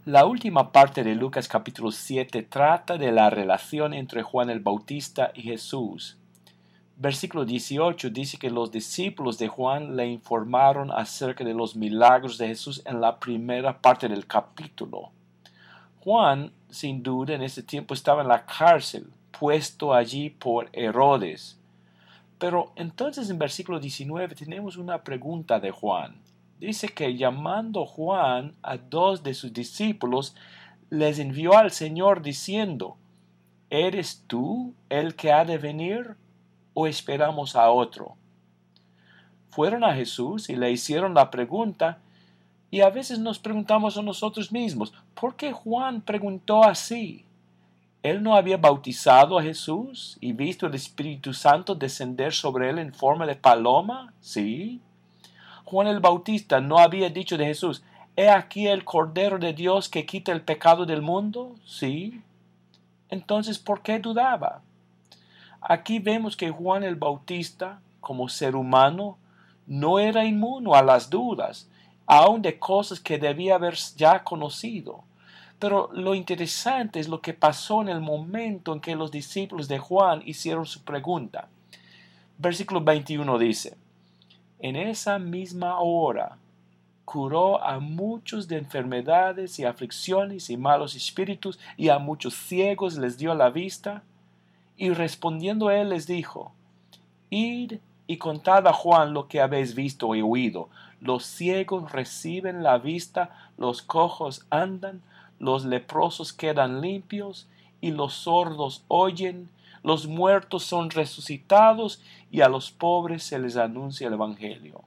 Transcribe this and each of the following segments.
La última parte de Lucas capítulo 7 trata de la relación entre Juan el Bautista y Jesús. Versículo 18 dice que los discípulos de Juan le informaron acerca de los milagros de Jesús en la primera parte del capítulo. Juan, sin duda, en ese tiempo estaba en la cárcel, puesto allí por Herodes. Pero entonces en versículo 19 tenemos una pregunta de Juan. Dice que llamando Juan a dos de sus discípulos, les envió al Señor diciendo: ¿Eres tú el que ha de venir o esperamos a otro? Fueron a Jesús y le hicieron la pregunta, y a veces nos preguntamos a nosotros mismos, ¿por qué Juan preguntó así? ¿Él no había bautizado a Jesús y visto el Espíritu Santo descender sobre él en forma de paloma? Sí. Juan el Bautista no había dicho de Jesús: «He aquí el Cordero de Dios que quita el pecado del mundo». Sí. Entonces, ¿por qué dudaba? Aquí vemos que Juan el Bautista, como ser humano, no era inmune a las dudas, aun de cosas que debía haber ya conocido. Pero lo interesante es lo que pasó en el momento en que los discípulos de Juan hicieron su pregunta. Versículo 21 dice: en esa misma hora curó a muchos de enfermedades y aflicciones y malos espíritus, y a muchos ciegos les dio la vista. Y respondiendo él les dijo: id y contad a Juan lo que habéis visto y oído. Los ciegos reciben la vista, los cojos andan, los leprosos quedan limpios, y los sordos oyen, los muertos son resucitados, y a los pobres se les anuncia el Evangelio.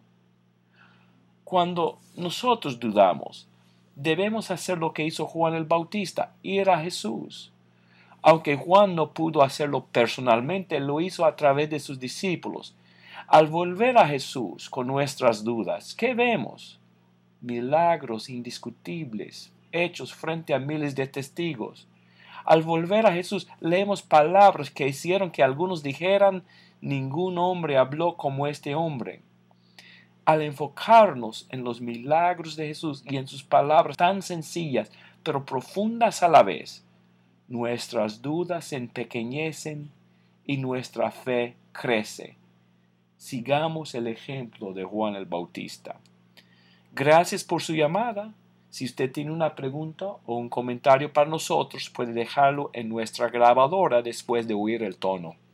Cuando nosotros dudamos, debemos hacer lo que hizo Juan el Bautista: ir a Jesús. Aunque Juan no pudo hacerlo personalmente, lo hizo a través de sus discípulos. Al volver a Jesús con nuestras dudas, ¿qué vemos? Milagros indiscutibles, hechos frente a miles de testigos. Al volver a Jesús, leemos palabras que hicieron que algunos dijeran: ningún hombre habló como este hombre. Al enfocarnos en los milagros de Jesús y en sus palabras tan sencillas, pero profundas a la vez, nuestras dudas se empequeñecen y nuestra fe crece. Sigamos el ejemplo de Juan el Bautista. Gracias por su llamada. Si usted tiene una pregunta o un comentario para nosotros, puede dejarlo en nuestra grabadora después de oír el tono.